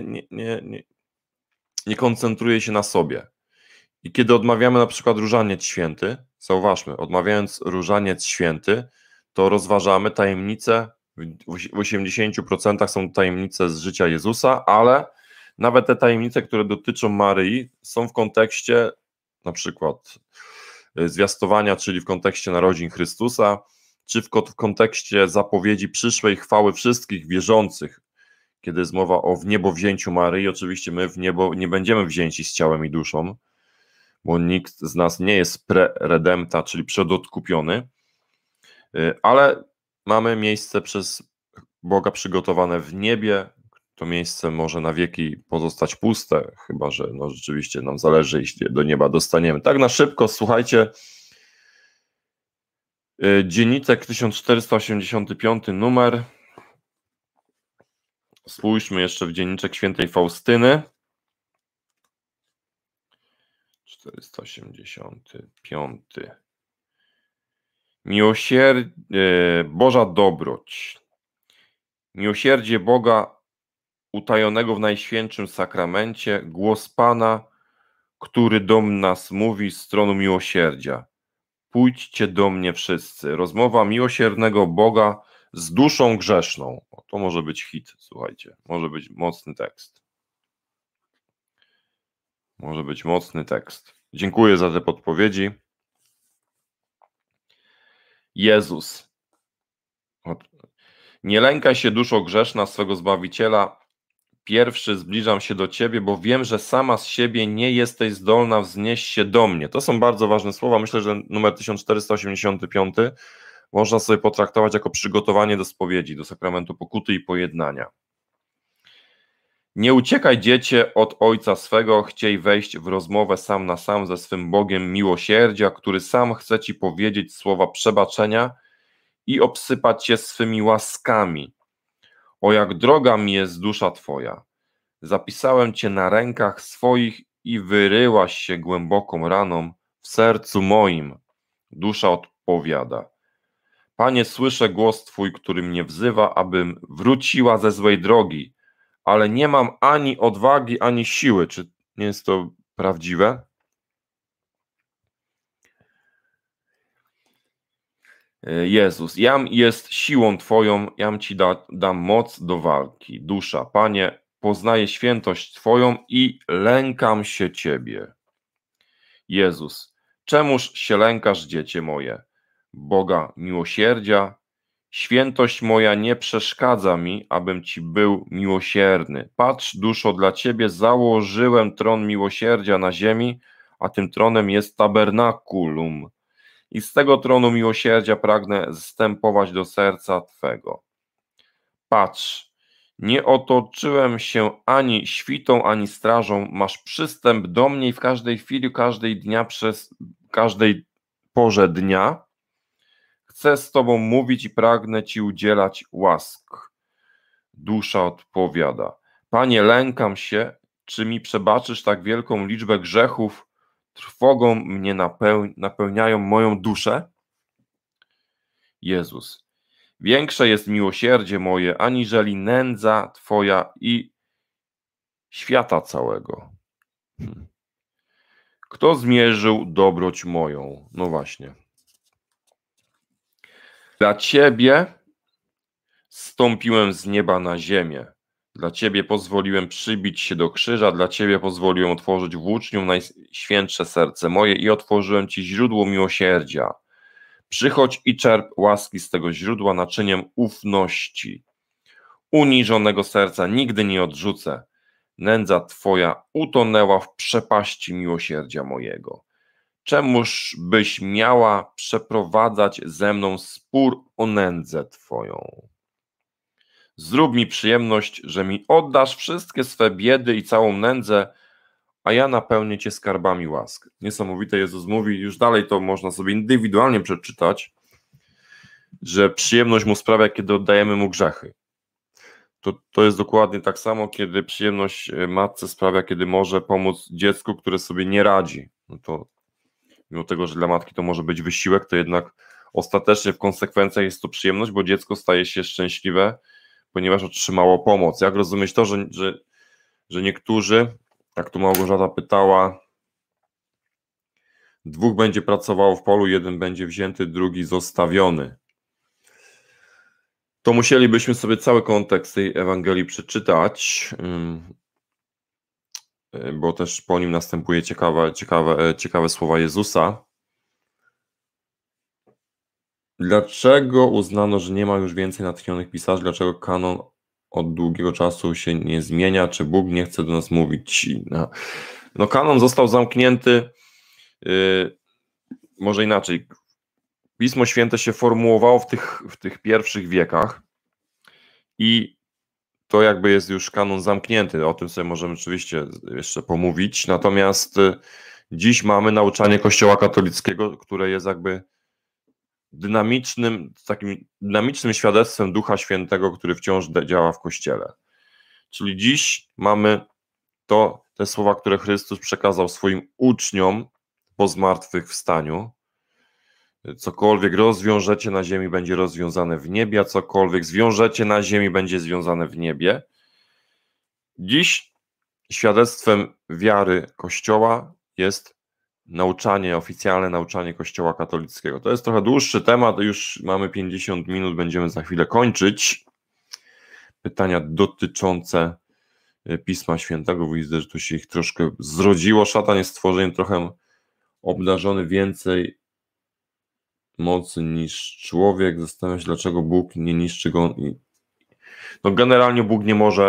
nie koncentruje się na sobie. I kiedy odmawiamy na przykład różaniec święty, zauważmy, odmawiając różaniec święty, to rozważamy tajemnice, w 80% są tajemnice z życia Jezusa, ale nawet te tajemnice, które dotyczą Maryi, są w kontekście na przykład zwiastowania, czyli w kontekście narodzin Chrystusa, czy w kontekście zapowiedzi przyszłej chwały wszystkich wierzących, kiedy jest mowa o wniebowzięciu Maryi. Oczywiście my w niebo nie będziemy wzięci z ciałem i duszą, bo nikt z nas nie jest pre-redempta, czyli przedodkupiony, ale mamy miejsce przez Boga przygotowane w niebie. To miejsce może na wieki pozostać puste, chyba że rzeczywiście nam zależy, jeśli do nieba dostaniemy. Tak na szybko, słuchajcie, dzienniczek 1485 numer. Spójrzmy jeszcze w dzienniczek świętej Faustyny. 485. Boża dobroć. Miłosierdzie Boga utajonego w Najświętszym Sakramencie, głos Pana, który do nas mówi z tronu miłosierdzia. Pójdźcie do mnie wszyscy. Rozmowa miłosiernego Boga z duszą grzeszną. To może być hit, słuchajcie. Może być mocny tekst. Może być mocny tekst. Dziękuję za te podpowiedzi. Jezus. Nie lękaj się, duszo grzeszna, swego Zbawiciela. pierwszy zbliżam się do Ciebie, bo wiem, że sama z siebie nie jesteś zdolna wznieść się do mnie. To są bardzo ważne słowa. Myślę, że numer 1485 można sobie potraktować jako przygotowanie do spowiedzi, do sakramentu pokuty i pojednania. Nie uciekaj, dziecię, od Ojca swego, chciej wejść w rozmowę sam na sam ze swym Bogiem miłosierdzia, który sam chce Ci powiedzieć słowa przebaczenia i obsypać Cię swymi łaskami. O jak droga mi jest dusza Twoja. Zapisałem Cię na rękach swoich i wyryłaś się głęboką raną w sercu moim. Dusza odpowiada. Panie, słyszę głos Twój, który mnie wzywa, abym wróciła ze złej drogi, ale nie mam ani odwagi, ani siły. Czy nie jest to prawdziwe? Jezus, jam jest siłą Twoją, jam Ci dam moc do walki. Dusza, Panie, poznaję świętość Twoją i lękam się Ciebie. Jezus, czemuż się lękasz, dziecię moje? Boga miłosierdzia, świętość moja nie przeszkadza mi, abym Ci był miłosierny. Patrz, duszo, dla Ciebie założyłem tron miłosierdzia na ziemi, a tym tronem jest tabernakulum. I z tego tronu miłosierdzia pragnę zstępować do serca Twego. Patrz, nie otoczyłem się ani świtą, ani strażą, masz przystęp do mnie w każdej chwili, każdej porze dnia. Chcę z Tobą mówić i pragnę Ci udzielać łask. Dusza odpowiada. Panie, lękam się, czy mi przebaczysz tak wielką liczbę grzechów, trwogą mnie napełniają moją duszę? Jezus, większe jest miłosierdzie moje, aniżeli nędza Twoja i świata całego. Kto zmierzył dobroć moją? No właśnie. Dla Ciebie zstąpiłem z nieba na ziemię. Dla Ciebie pozwoliłem przybić się do krzyża, dla Ciebie pozwoliłem otworzyć włócznią najświętsze serce moje i otworzyłem Ci źródło miłosierdzia. Przychodź i czerp łaski z tego źródła naczyniem ufności. Uniżonego serca nigdy nie odrzucę. Nędza Twoja utonęła w przepaści miłosierdzia mojego. Czemuż byś miała przeprowadzać ze mną spór o nędzę Twoją? Zrób mi przyjemność, że mi oddasz wszystkie swe biedy i całą nędzę, a ja napełnię Cię skarbami łask. Niesamowite, Jezus mówi, już dalej to można sobie indywidualnie przeczytać, że przyjemność Mu sprawia, kiedy oddajemy Mu grzechy. To jest dokładnie tak samo, kiedy przyjemność matce sprawia, kiedy może pomóc dziecku, które sobie nie radzi. No to mimo tego, że dla matki to może być wysiłek, to jednak ostatecznie w konsekwencjach jest to przyjemność, bo dziecko staje się szczęśliwe, ponieważ otrzymało pomoc. Jak rozumieć to, że niektórzy, jak tu Małgorzata pytała, dwóch będzie pracowało w polu, jeden będzie wzięty, drugi zostawiony. To musielibyśmy sobie cały kontekst tej Ewangelii przeczytać, bo też po nim następuje ciekawe słowa Jezusa. Dlaczego uznano, że nie ma już więcej natchnionych pisarzy? Dlaczego kanon od długiego czasu się nie zmienia? Czy Bóg nie chce do nas mówić? No kanon został zamknięty, może inaczej. Pismo Święte się formułowało w tych pierwszych wiekach i to jakby jest już kanon zamknięty. O tym sobie możemy oczywiście jeszcze pomówić. Natomiast dziś mamy nauczanie Kościoła katolickiego, które jest jakby takim dynamicznym świadectwem Ducha Świętego, który wciąż działa w Kościele. Czyli dziś mamy te słowa, które Chrystus przekazał swoim uczniom po zmartwychwstaniu. Cokolwiek rozwiążecie na ziemi, będzie rozwiązane w niebie, a cokolwiek zwiążecie na ziemi, będzie związane w niebie. Dziś świadectwem wiary Kościoła jest oficjalne nauczanie Kościoła katolickiego. To jest trochę dłuższy temat, już mamy 50 minut, będziemy za chwilę kończyć. Pytania dotyczące Pisma Świętego, widzę, że tu się ich troszkę zrodziło. Szatan jest stworzeniem trochę obdarzony więcej mocy niż człowiek. Zastanawiam się, dlaczego Bóg nie niszczy go. No generalnie Bóg nie może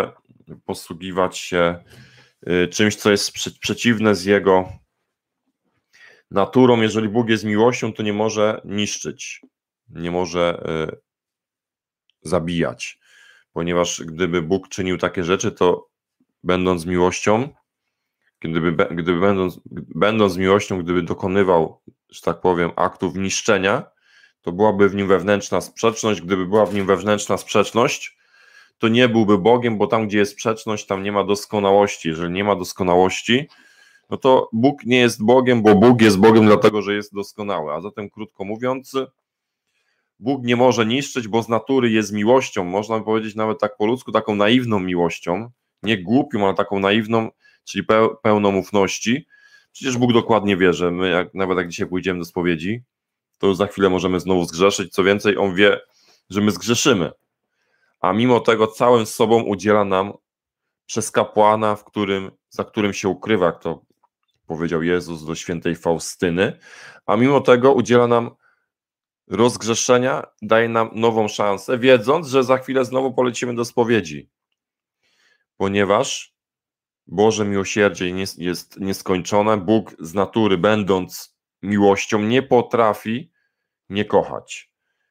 posługiwać się czymś, co jest przeciwne z Jego naturą. Jeżeli Bóg jest miłością, to nie może niszczyć, nie może zabijać, ponieważ gdyby Bóg czynił takie rzeczy, to będąc miłością, gdyby będąc miłością, gdyby dokonywał, że tak powiem, aktów niszczenia, to byłaby w nim wewnętrzna sprzeczność. Gdyby była w nim wewnętrzna sprzeczność, to nie byłby Bogiem, bo tam, gdzie jest sprzeczność, tam nie ma doskonałości. Jeżeli nie ma doskonałości, no to Bóg nie jest Bogiem, bo Bóg jest Bogiem dlatego, że jest doskonały. A zatem, krótko mówiąc, Bóg nie może niszczyć, bo z natury jest miłością, można by powiedzieć nawet tak po ludzku, taką naiwną miłością, nie głupią, ale taką naiwną, czyli pełną ufności. Przecież Bóg dokładnie wie, że my, nawet jak dzisiaj pójdziemy do spowiedzi, to za chwilę możemy znowu zgrzeszyć. Co więcej, On wie, że my zgrzeszymy. A mimo tego całym sobą udziela nam przez kapłana, za którym się ukrywa, jak to powiedział Jezus do świętej Faustyny, a mimo tego udziela nam rozgrzeszenia, daje nam nową szansę, wiedząc, że za chwilę znowu polecimy do spowiedzi. Ponieważ Boże miłosierdzie jest nieskończone, Bóg z natury, będąc miłością, nie potrafi nie kochać.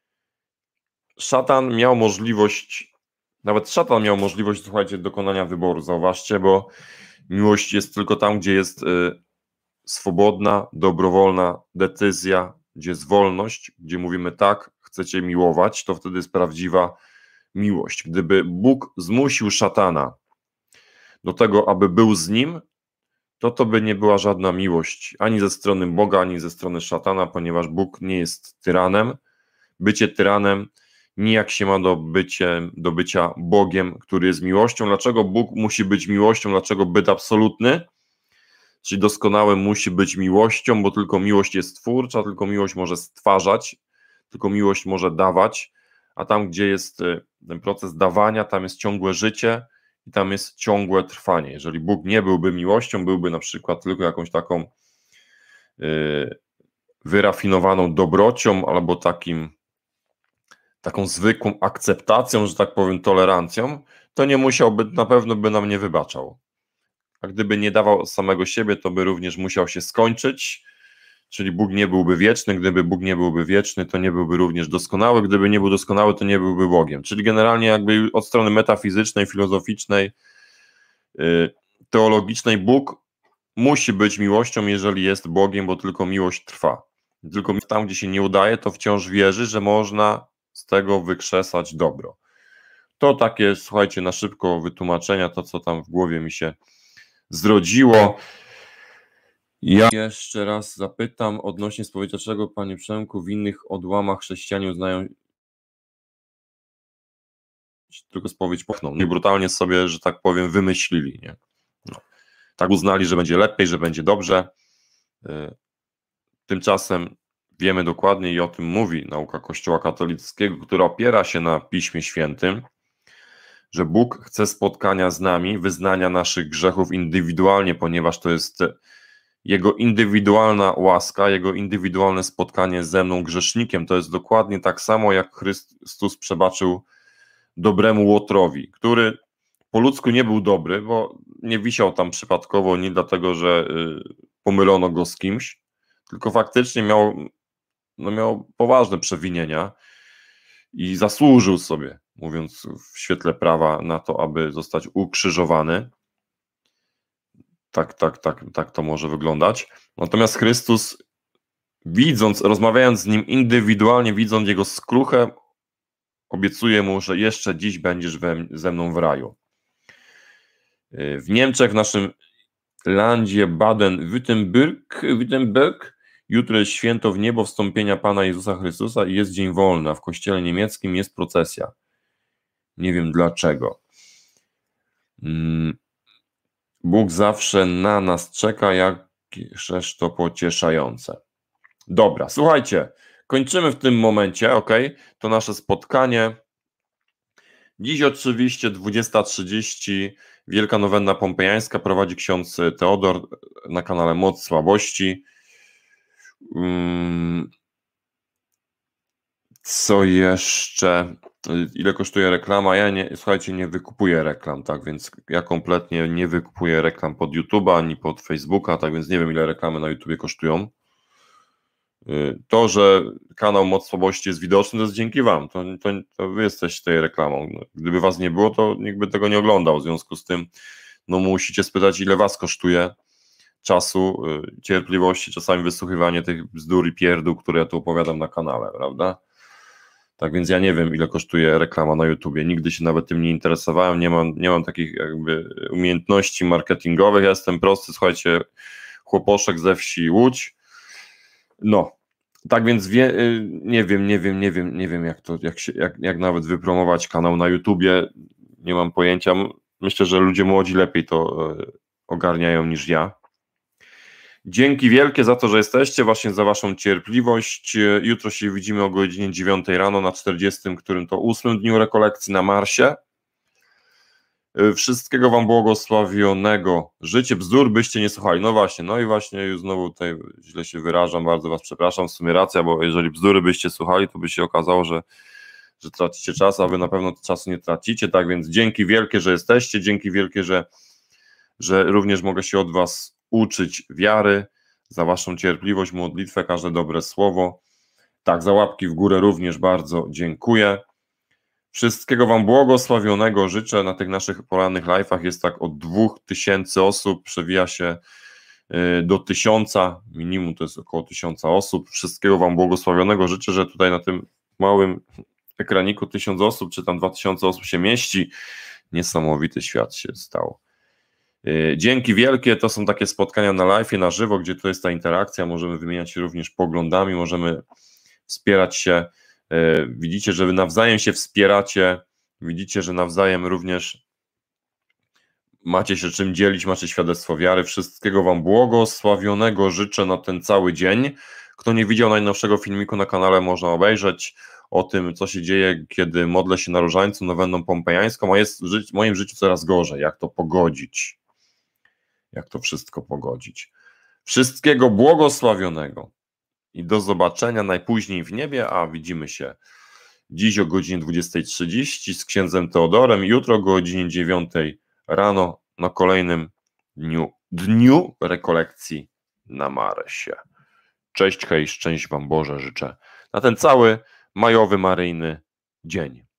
Nawet szatan miał możliwość, słuchajcie, dokonania wyboru, zauważcie, bo miłość jest tylko tam, gdzie jest swobodna, dobrowolna decyzja, gdzie jest wolność, gdzie mówimy tak, chcecie miłować, to wtedy jest prawdziwa miłość. Gdyby Bóg zmusił szatana do tego, aby był z nim, to by nie była żadna miłość, ani ze strony Boga, ani ze strony szatana, ponieważ Bóg nie jest tyranem. Bycie tyranem nijak się ma do bycia Bogiem, który jest miłością. Dlaczego Bóg musi być miłością? Dlaczego byt absolutny, czyli doskonały, musi być miłością? Bo tylko miłość jest twórcza, tylko miłość może stwarzać, tylko miłość może dawać, a tam, gdzie jest ten proces dawania, tam jest ciągłe życie i tam jest ciągłe trwanie. Jeżeli Bóg nie byłby miłością, byłby na przykład tylko jakąś taką wyrafinowaną dobrocią albo taką zwykłą akceptacją, że tak powiem, tolerancją, to nie musiałby, na pewno by nam nie wybaczał. A gdyby nie dawał samego siebie, to by również musiał się skończyć, czyli Bóg nie byłby wieczny. Gdyby Bóg nie byłby wieczny, to nie byłby również doskonały. Gdyby nie był doskonały, to nie byłby Bogiem. Czyli generalnie jakby od strony metafizycznej, filozoficznej, teologicznej Bóg musi być miłością, jeżeli jest Bogiem, bo tylko miłość trwa. Tylko tam, gdzie się nie udaje, to wciąż wierzy, że można z tego wykrzesać dobro. To takie, słuchajcie, na szybko wytłumaczenia, to co tam w głowie mi się zrodziło. Ja jeszcze raz zapytam odnośnie spowiedzi, dlaczego, panie Przemku, w innych odłamach chrześcijanie uznają tylko spowiedź pochną. Nie brutalnie sobie, że tak powiem, wymyślili. Nie? No. Tak uznali, że będzie lepiej, że będzie dobrze. Tymczasem wiemy dokładnie i o tym mówi nauka Kościoła katolickiego, która opiera się na Piśmie Świętym, że Bóg chce spotkania z nami, wyznania naszych grzechów indywidualnie, ponieważ to jest Jego indywidualna łaska, Jego indywidualne spotkanie ze mną, grzesznikiem. To jest dokładnie tak samo, jak Chrystus przebaczył dobremu Łotrowi, który po ludzku nie był dobry, bo nie wisiał tam przypadkowo, nie dlatego, że pomylono go z kimś, tylko faktycznie miał poważne przewinienia i zasłużył sobie, mówiąc w świetle prawa, na to, aby zostać ukrzyżowany. Tak to może wyglądać. Natomiast Chrystus, rozmawiając z nim indywidualnie, widząc jego skruchę, obiecuje mu, że jeszcze dziś będziesz ze mną w raju. W Niemczech, w naszym landzie Baden-Württemberg, jutro jest święto w niebo wstąpienia Pana Jezusa Chrystusa i jest dzień wolny, a w kościele niemieckim jest procesja. Nie wiem dlaczego. Bóg zawsze na nas czeka, jakżeż to pocieszające. Dobra, słuchajcie, kończymy w tym momencie, ok? To nasze spotkanie. Dziś oczywiście 20:30, Wielka Nowenna Pompejańska, prowadzi ksiądz Teodor na kanale Moc Słabości. Co jeszcze? Ile kosztuje reklama? Ja nie, słuchajcie, nie wykupuję reklam, tak więc ja kompletnie nie wykupuję reklam pod YouTube'a ani pod Facebooka, tak więc nie wiem, ile reklamy na YouTubie kosztują. To, że kanał Moc Słabości jest widoczny, to jest dzięki wam, to wy jesteście tej reklamą. Gdyby was nie było, to nikt by tego nie oglądał, w związku z tym no musicie spytać, ile was kosztuje czasu, cierpliwości, czasami wysłuchiwanie tych bzdur i pierdół, które ja tu opowiadam na kanale, prawda? Tak więc ja nie wiem, ile kosztuje reklama na YouTubie, nigdy się nawet tym nie interesowałem, nie mam takich jakby umiejętności marketingowych, ja jestem prosty, słuchajcie, chłoposzek ze wsi Łódź, no, tak więc nie wiem jak nawet wypromować kanał na YouTubie, nie mam pojęcia, myślę, że ludzie młodzi lepiej to ogarniają niż ja. Dzięki wielkie za to, że jesteście, właśnie za waszą cierpliwość. Jutro się widzimy o godzinie 9 rano na 40, którym to 8 dniu rekolekcji na Marsie. Wszystkiego wam błogosławionego. Życie bzdur byście nie słuchali. No i właśnie już znowu tutaj źle się wyrażam, bardzo was przepraszam, w sumie racja, bo jeżeli bzdury byście słuchali, to by się okazało, że tracicie czas, a wy na pewno czasu nie tracicie, tak więc dzięki wielkie, że jesteście, dzięki wielkie, że również mogę się od was uczyć wiary, za waszą cierpliwość, modlitwę, każde dobre słowo. Tak, za łapki w górę również bardzo dziękuję. Wszystkiego wam błogosławionego życzę. Na tych naszych porannych live'ach jest tak od 2000 osób, przewija się do 1000, minimum to jest około 1000 osób. Wszystkiego wam błogosławionego życzę, że tutaj na tym małym ekraniku 1000 osób, czy tam 2000 osób się mieści. Niesamowity świat się stał. Dzięki wielkie, to są takie spotkania na live, na żywo, gdzie to jest ta interakcja, możemy wymieniać się również poglądami, możemy wspierać się, widzicie, że wy nawzajem się wspieracie, widzicie, że nawzajem również macie się czym dzielić, macie świadectwo wiary, wszystkiego wam błogosławionego życzę na ten cały dzień. Kto nie widział najnowszego filmiku na kanale, można obejrzeć o tym, co się dzieje, kiedy modlę się na różańcu nowenną pompejańską, a jest w moim życiu coraz gorzej, jak to pogodzić. Jak to wszystko pogodzić. Wszystkiego błogosławionego i do zobaczenia najpóźniej w niebie, a widzimy się dziś o godzinie 20:30 z księdzem Teodorem, jutro o godzinie 9 rano na kolejnym dniu rekolekcji na Marsie. Cześć, hej, szczęść wam Boże życzę na ten cały majowy maryjny dzień.